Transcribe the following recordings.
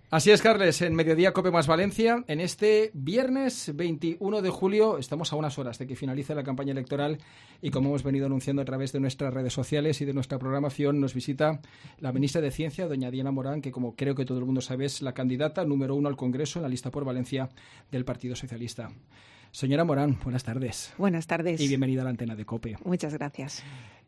Así es, Carles, en Mediodía Cope más Valencia, en este viernes 21 de julio, estamos a unas horas de que finalice la campaña electoral y como hemos venido anunciando a través de nuestras redes sociales y de nuestra programación, nos visita la ministra de Ciencia, doña Diana Morán, que como creo que todo el mundo sabe es la candidata número 1 al Congreso en la lista por Valencia del Partido Socialista. Señora Morán, buenas tardes. Buenas tardes. Y bienvenida a la antena de COPE. Muchas gracias.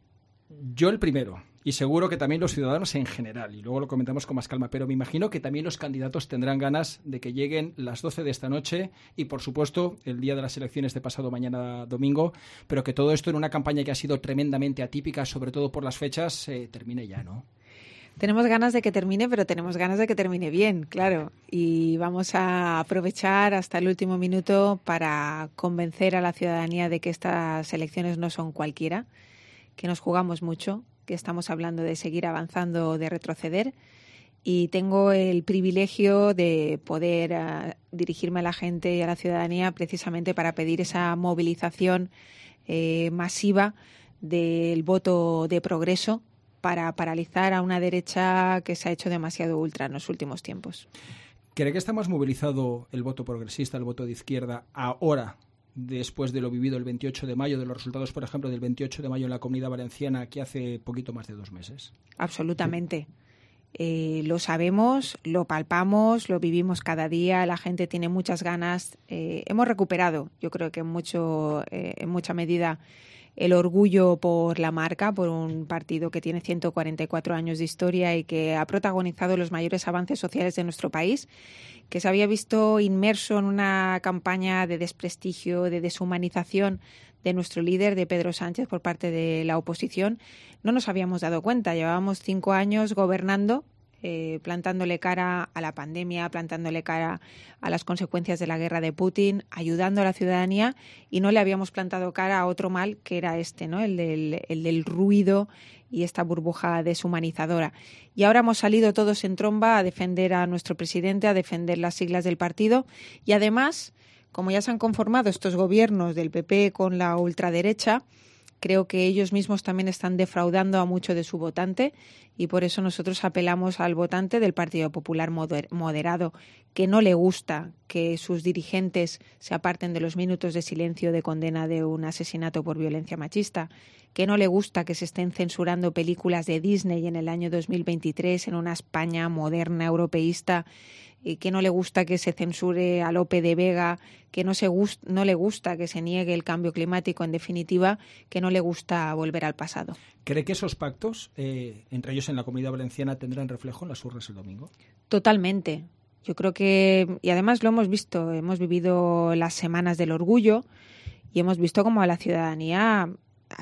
Yo el primero, y seguro que también los ciudadanos en general, y luego lo comentamos con más calma, pero me imagino que también los candidatos tendrán ganas de que lleguen las 12 de esta noche y, por supuesto, el día de las elecciones de pasado mañana domingo, pero que todo esto en una campaña que ha sido tremendamente atípica, sobre todo por las fechas, termine ya, ¿no? Tenemos ganas de que termine, pero tenemos ganas de que termine bien, claro. Y vamos a aprovechar hasta el último minuto para convencer a la ciudadanía de que estas elecciones no son cualquiera, que nos jugamos mucho, que estamos hablando de seguir avanzando o de retroceder. Y tengo el privilegio de poder dirigirme a la gente y a la ciudadanía precisamente para pedir esa movilización masiva del voto de progreso para paralizar a una derecha que se ha hecho demasiado ultra en los últimos tiempos. ¿Cree que está más movilizado el voto progresista, el voto de izquierda, ahora, después de lo vivido el 28 de mayo, de los resultados, por ejemplo, del 28 de mayo en la Comunidad Valenciana, que hace poquito más de 2 meses? Absolutamente. Lo sabemos, lo palpamos, lo vivimos cada día, la gente tiene muchas ganas. Hemos recuperado, yo creo que en mucha medida, el orgullo por la marca, por un partido que tiene 144 años de historia y que ha protagonizado los mayores avances sociales de nuestro país, que se había visto inmerso en una campaña de desprestigio, de deshumanización de nuestro líder, de Pedro Sánchez, por parte de la oposición. No nos habíamos dado cuenta. Llevábamos 5 años gobernando, plantándole cara a la pandemia, plantándole cara a las consecuencias de la guerra de Putin, ayudando a la ciudadanía, y no le habíamos plantado cara a otro mal que era este, ¿no? El del ruido y esta burbuja deshumanizadora. Y ahora hemos salido todos en tromba a defender a nuestro presidente, a defender las siglas del partido, y además, como ya se han conformado estos gobiernos del PP con la ultraderecha, creo que ellos mismos también están defraudando a mucho de su votante, y por eso nosotros apelamos al votante del Partido Popular moderado, que no le gusta que sus dirigentes se aparten de los minutos de silencio de condena de un asesinato por violencia machista, que no le gusta que se estén censurando películas de Disney en el año 2023 en una España moderna, europeísta, que no le gusta que se censure a Lope de Vega, que no le gusta que se niegue el cambio climático, en definitiva, que no le gusta volver al pasado. ¿Cree que esos pactos, entre ellos en la Comunidad Valenciana, tendrán reflejo en las urnas el domingo? Totalmente. Yo creo que, y además lo hemos visto, hemos vivido las semanas del orgullo y hemos visto cómo a la ciudadanía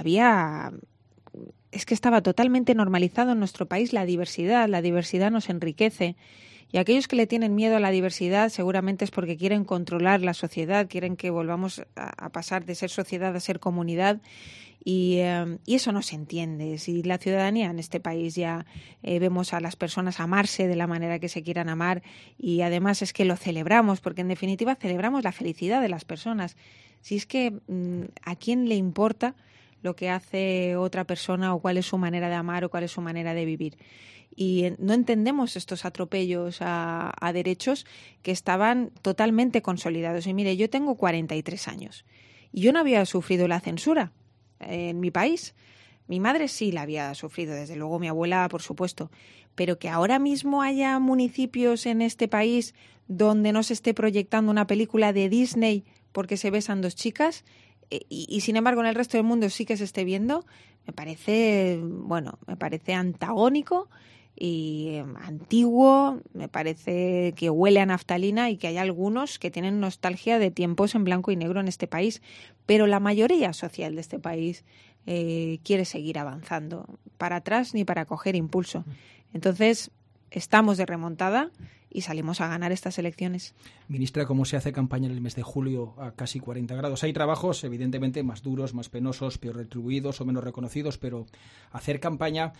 es que estaba totalmente normalizado en nuestro país la diversidad nos enriquece. Y aquellos que le tienen miedo a la diversidad seguramente es porque quieren controlar la sociedad, quieren que volvamos a pasar de ser sociedad a ser comunidad, y eso no se entiende. Si la ciudadanía en este país ya vemos a las personas amarse de la manera que se quieran amar, y además es que lo celebramos, porque en definitiva celebramos la felicidad de las personas. Si es que ¿a quién le importa lo que hace otra persona o cuál es su manera de amar o cuál es su manera de vivir? Y no entendemos estos atropellos a derechos que estaban totalmente consolidados. Y mire, yo tengo 43 años y yo no había sufrido la censura en mi país. Mi madre sí la había sufrido, desde luego mi abuela, por supuesto. Pero que ahora mismo haya municipios en este país donde no se esté proyectando una película de Disney porque se besan 2 chicas y sin embargo en el resto del mundo sí que se esté viendo, me parece antagónico y antiguo, me parece que huele a naftalina y que hay algunos que tienen nostalgia de tiempos en blanco y negro en este país, pero la mayoría social de este país quiere seguir avanzando, para atrás ni para coger impulso. Entonces, estamos de remontada y salimos a ganar estas elecciones. Ministra, ¿cómo se hace campaña en el mes de julio a casi 40 grados? Hay trabajos evidentemente más duros, más penosos, peor retribuidos o menos reconocidos, pero hacer campaña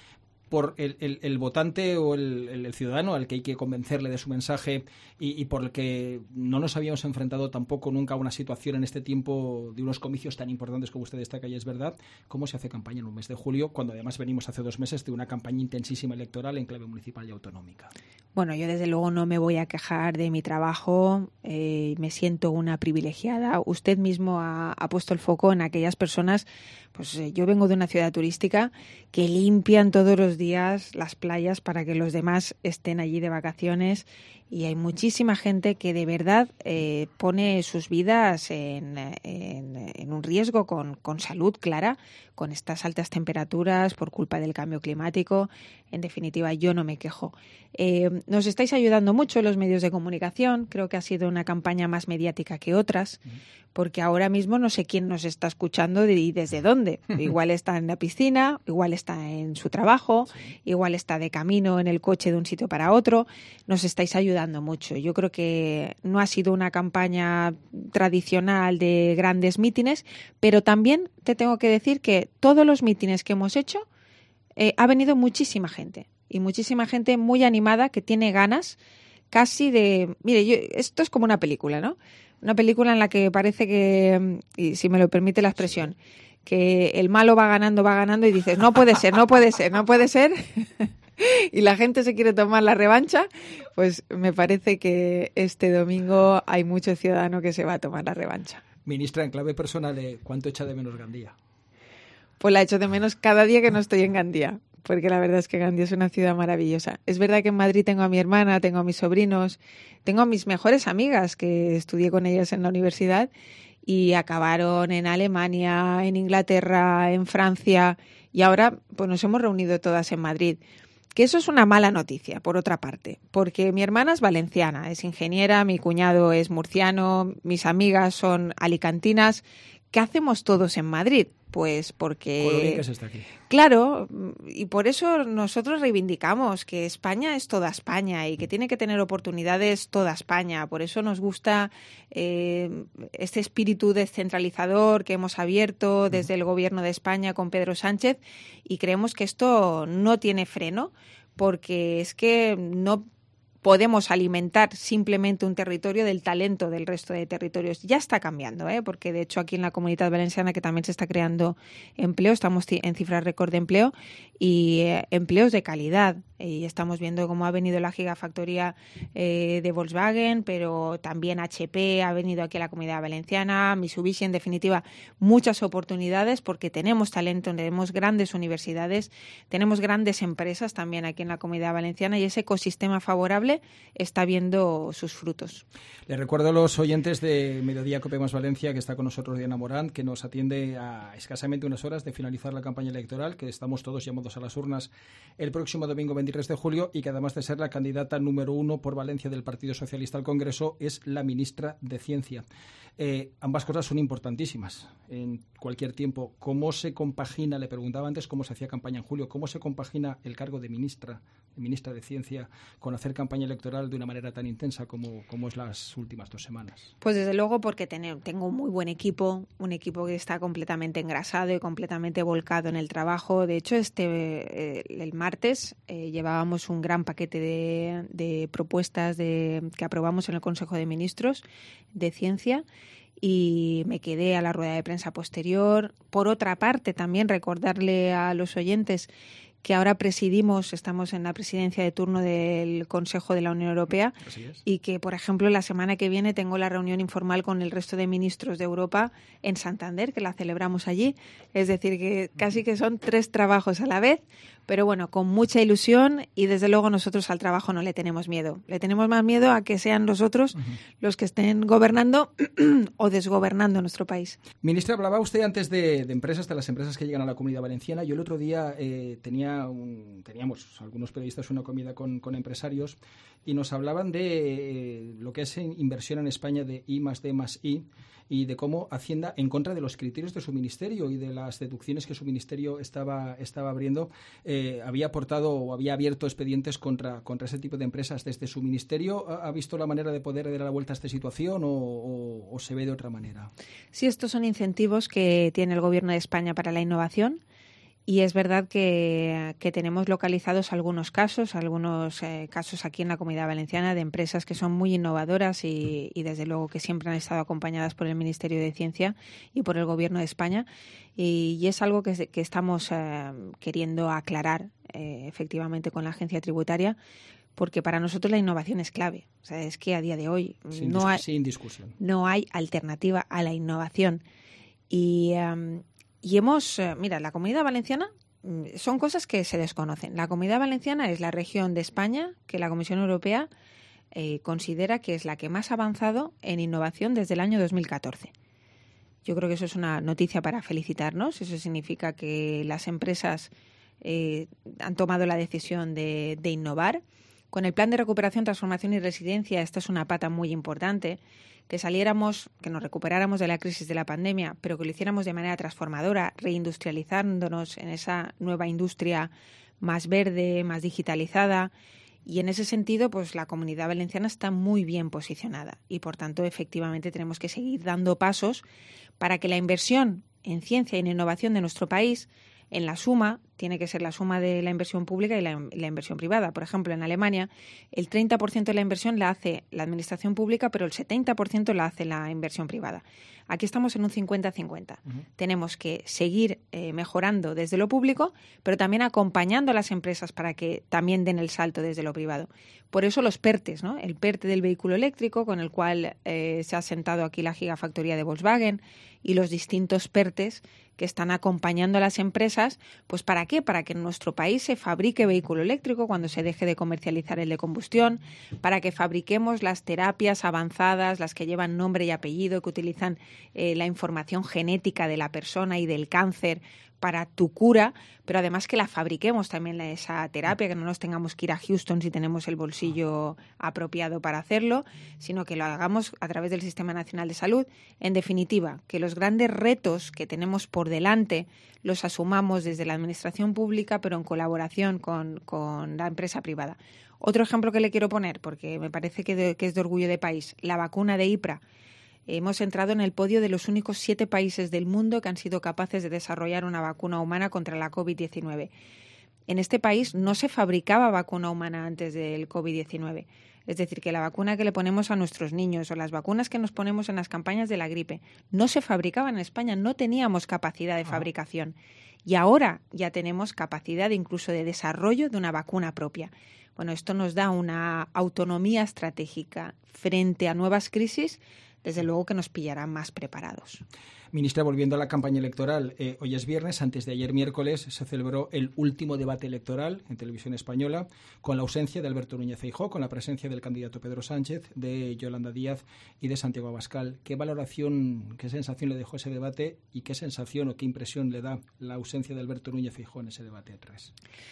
por el votante o el ciudadano al que hay que convencerle de su mensaje y por el que no nos habíamos enfrentado tampoco nunca a una situación en este tiempo de unos comicios tan importantes como usted destaca, y es verdad, cómo se hace campaña en un mes de julio, cuando además venimos hace 2 meses de una campaña intensísima electoral en clave municipal y autonómica. Bueno, yo desde luego no me voy a quejar de mi trabajo, me siento una privilegiada. Usted mismo ha puesto el foco en aquellas personas, pues yo vengo de una ciudad turística que limpian todos los días las playas para que los demás estén allí de vacaciones, y hay muchísima gente que de verdad pone sus vidas en un riesgo con salud clara, con estas altas temperaturas por culpa del cambio climático. En definitiva, yo no me quejo. Nos estáis ayudando mucho los medios de comunicación. Creo que ha sido una campaña más mediática que otras, porque ahora mismo no sé quién nos está escuchando y desde dónde. Igual está en la piscina, igual está en su trabajo, igual está de camino en el coche de un sitio para otro. Nos estáis ayudando mucho. Yo creo que no ha sido una campaña tradicional de grandes mítines, pero también te tengo que decir que todos los mítines que hemos hecho ha venido muchísima gente, y muchísima gente muy animada que tiene ganas casi de... Mire, esto es como una película, ¿no? Una película en la que parece que, y si me lo permite la expresión, que el malo va ganando y dices, no puede ser, no puede ser, no puede ser. Y la gente se quiere tomar la revancha. Pues me parece que este domingo hay mucho ciudadano que se va a tomar la revancha. Ministra, en clave personal, ¿cuánto echa de menos Gandía? Pues la echo de menos cada día que no estoy en Gandía, porque la verdad es que Gandía es una ciudad maravillosa. Es verdad que en Madrid tengo a mi hermana, tengo a mis sobrinos, tengo a mis mejores amigas que estudié con ellas en la universidad y acabaron en Alemania, en Inglaterra, en Francia, y ahora pues nos hemos reunido todas en Madrid. Que eso es una mala noticia, por otra parte, porque mi hermana es valenciana, es ingeniera, mi cuñado es murciano, mis amigas son alicantinas. ¿Qué hacemos todos en Madrid? Pues porque... Con lo bien que se está aquí. Claro, y por eso nosotros reivindicamos que España es toda España y que tiene que tener oportunidades toda España. Por eso nos gusta este espíritu descentralizador que hemos abierto desde el Gobierno de España con Pedro Sánchez, y creemos que esto no tiene freno, porque es que no podemos alimentar simplemente un territorio del talento del resto de territorios. Ya está cambiando, porque de hecho aquí en la Comunidad Valenciana, que también se está creando empleo, estamos en cifras récord de empleo y empleos de calidad. Y estamos viendo cómo ha venido la gigafactoría de Volkswagen, pero también HP ha venido aquí a la Comunidad Valenciana, Mitsubishi, en definitiva, muchas oportunidades porque tenemos talento, tenemos grandes universidades, tenemos grandes empresas también aquí en la Comunidad Valenciana, y ese ecosistema favorable está viendo sus frutos. Les recuerdo a los oyentes de Mediodía Cope Más Valencia que está con nosotros Diana Morán, que nos atiende a escasamente unas horas de finalizar la campaña electoral, que estamos todos llamados a las urnas el próximo domingo 23 de julio, y que además de ser la candidata número 1 por Valencia del Partido Socialista al Congreso, es la ministra de Ciencia. Ambas cosas son importantísimas en cualquier tiempo. ¿Cómo se compagina, le preguntaba antes cómo se hacía campaña en julio, cómo se compagina el cargo de ministra de Ciencia con hacer campaña electoral de una manera tan intensa como es las últimas 2 semanas? Pues desde luego porque tengo un muy buen equipo, un equipo que está completamente engrasado y completamente volcado en el trabajo. De hecho, el martes llevábamos un gran paquete de propuestas que aprobamos en el Consejo de Ministros de Ciencia, y me quedé a la rueda de prensa posterior. Por otra parte, también recordarle a los oyentes que ahora estamos en la presidencia de turno del Consejo de la Unión Europea, y que, por ejemplo, la semana que viene tengo la reunión informal con el resto de ministros de Europa en Santander, que la celebramos allí. Es decir, que casi que son 3 trabajos a la vez, pero bueno, con mucha ilusión, y desde luego nosotros al trabajo no le tenemos miedo. Le tenemos más miedo a que sean los otros los que estén gobernando o desgobernando nuestro país. Ministra, hablaba usted antes de empresas, de las empresas que llegan a la Comunidad Valenciana. Yo el otro día teníamos algunos periodistas una comida con empresarios, y nos hablaban de lo que es inversión en España de I+D+I, y de cómo Hacienda, en contra de los criterios de su ministerio y de las deducciones que su ministerio estaba abriendo, había aportado o había abierto expedientes contra ese tipo de empresas. ¿Desde su ministerio ha visto la manera de poder dar la vuelta a esta situación o se ve de otra manera? Sí, estos son incentivos que tiene el Gobierno de España para la innovación, Y es verdad que tenemos localizados algunos casos aquí en la Comunidad Valenciana de empresas que son muy innovadoras y desde luego que siempre han estado acompañadas por el Ministerio de Ciencia y por el Gobierno de España. Y es algo que estamos queriendo aclarar efectivamente con la agencia tributaria, porque para nosotros la innovación es clave. O sea, es que a día de hoy sin discusión. No hay alternativa a la innovación. Y mira, la Comunidad Valenciana son cosas que se desconocen. La Comunidad Valenciana es la región de España que la Comisión Europea considera que es la que más ha avanzado en innovación desde el año 2014. Yo creo que eso es una noticia para felicitarnos. Eso significa que las empresas han tomado la decisión de innovar. Con el Plan de Recuperación, Transformación y Resiliencia, esta es una pata muy importante, que nos recuperáramos de la crisis de la pandemia, pero que lo hiciéramos de manera transformadora, reindustrializándonos en esa nueva industria más verde, más digitalizada. Y en ese sentido, pues la Comunidad Valenciana está muy bien posicionada y, por tanto, efectivamente tenemos que seguir dando pasos para que la inversión en ciencia y en innovación de nuestro país, en la suma, tiene que ser la suma de la inversión pública y la inversión privada. Por ejemplo, en Alemania, el 30% de la inversión la hace la administración pública, pero el 70% la hace la inversión privada. Aquí estamos en un 50-50. Uh-huh. Tenemos que seguir mejorando desde lo público, pero también acompañando a las empresas para que también den el salto desde lo privado. Por eso los PERTEs, ¿no? El PERTE del vehículo eléctrico, con el cual se ha sentado aquí la gigafactoría de Volkswagen, y los distintos PERTEs que están acompañando a las empresas, pues ¿para qué? Para que en nuestro país se fabrique vehículo eléctrico cuando se deje de comercializar el de combustión, para que fabriquemos las terapias avanzadas, las que llevan nombre y apellido, que utilizan la información genética de la persona y del cáncer para tu cura, pero además que la fabriquemos también esa terapia, que no nos tengamos que ir a Houston si tenemos el bolsillo apropiado para hacerlo, sino que lo hagamos a través del Sistema Nacional de Salud. En definitiva, que los grandes retos que tenemos por delante los asumamos desde la administración pública, pero en colaboración con la empresa privada. Otro ejemplo que le quiero poner, porque me parece que es de orgullo de país, la vacuna de IPRA. Hemos entrado en el podio de los únicos 7 países del mundo que han sido capaces de desarrollar una vacuna humana contra la COVID-19. En este país no se fabricaba vacuna humana antes del COVID-19. Es decir, que la vacuna que le ponemos a nuestros niños o las vacunas que nos ponemos en las campañas de la gripe no se fabricaban en España, no teníamos capacidad de fabricación. Y ahora ya tenemos capacidad incluso de desarrollo de una vacuna propia. Bueno, esto nos da una autonomía estratégica frente a nuevas crisis, desde luego que nos pillarán más preparados. Ministra, volviendo a la campaña electoral, hoy es viernes, antes de ayer miércoles se celebró el último debate electoral en Televisión Española, con la ausencia de Alberto Núñez Feijóo, con la presencia del candidato Pedro Sánchez, de Yolanda Díaz y de Santiago Abascal. ¿Qué valoración, qué sensación le dejó ese debate y qué sensación o qué impresión le da la ausencia de Alberto Núñez Feijóo en ese debate atrás?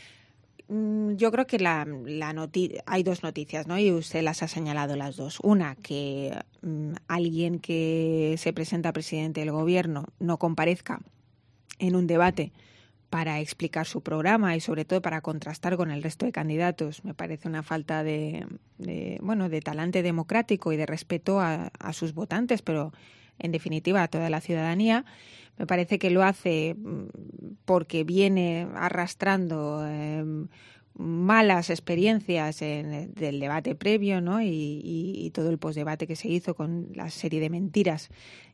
Yo creo que hay dos noticias, ¿no? Y usted las ha señalado las dos. Una, que alguien que se presenta presidente del gobierno no comparezca en un debate para explicar su programa y sobre todo para contrastar con el resto de candidatos. Me parece una falta de talante democrático y de respeto a sus votantes, pero en definitiva a toda la ciudadanía. Me parece que lo hace porque viene arrastrando malas experiencias del debate previo, ¿no? Y todo el postdebate que se hizo con la serie de mentiras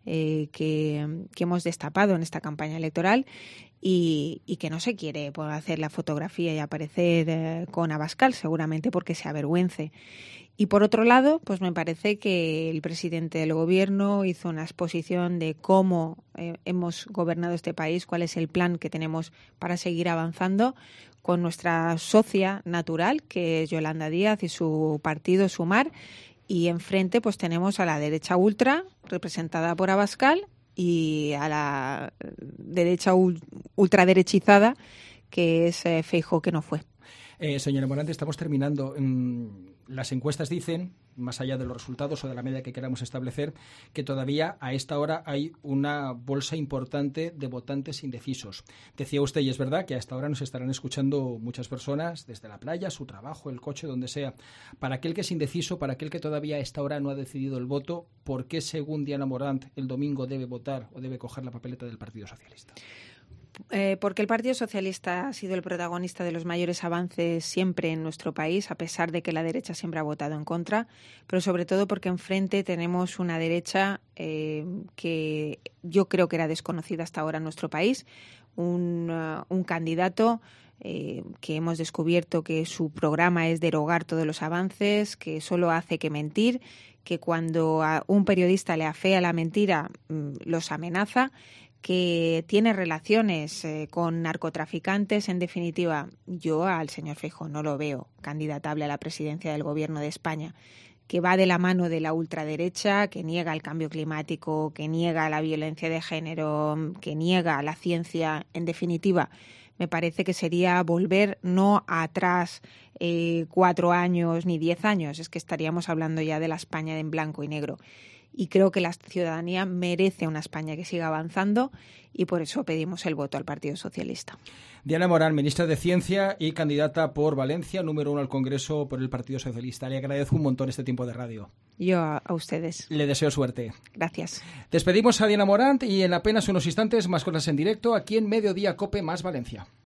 que hemos destapado en esta campaña electoral y que no se quiere hacer la fotografía y aparecer con Abascal, seguramente porque se avergüence. Y por otro lado, pues me parece que el presidente del gobierno hizo una exposición de cómo hemos gobernado este país, cuál es el plan que tenemos para seguir avanzando con nuestra socia natural, que es Yolanda Díaz y su partido Sumar, y enfrente pues tenemos a la derecha ultra, representada por Abascal, y a la derecha ultraderechizada, que es Feijóo, que no fue. Señora Morante, estamos terminando. Las encuestas dicen, más allá de los resultados o de la media que queramos establecer, que todavía a esta hora hay una bolsa importante de votantes indecisos. Decía usted, y es verdad, que a esta hora nos estarán escuchando muchas personas desde la playa, su trabajo, el coche, donde sea. Para aquel que es indeciso, para aquel que todavía a esta hora no ha decidido el voto, ¿por qué, según Diana Morant, el domingo debe votar o debe coger la papeleta del Partido Socialista? Porque el Partido Socialista ha sido el protagonista de los mayores avances siempre en nuestro país, a pesar de que la derecha siempre ha votado en contra, pero sobre todo porque enfrente tenemos una derecha que yo creo que era desconocida hasta ahora en nuestro país, un candidato que hemos descubierto que su programa es derogar todos los avances, que solo hace que mentir, que cuando a un periodista le afea la mentira los amenaza, que tiene relaciones con narcotraficantes. En definitiva, yo al señor Feijóo no lo veo candidatable a la presidencia del Gobierno de España, que va de la mano de la ultraderecha, que niega el cambio climático, que niega la violencia de género, que niega la ciencia. En definitiva, me parece que sería volver no atrás 4 años ni 10 años, es que estaríamos hablando ya de la España en blanco y negro. Y creo que la ciudadanía merece una España que siga avanzando y por eso pedimos el voto al Partido Socialista. Diana Morán, ministra de Ciencia y candidata por Valencia, número 1 al Congreso por el Partido Socialista. Le agradezco un montón este tiempo de radio. Yo a ustedes. Le deseo suerte. Gracias. Despedimos a Diana Morán y en apenas unos instantes más cosas en directo aquí en Mediodía COPE más Valencia.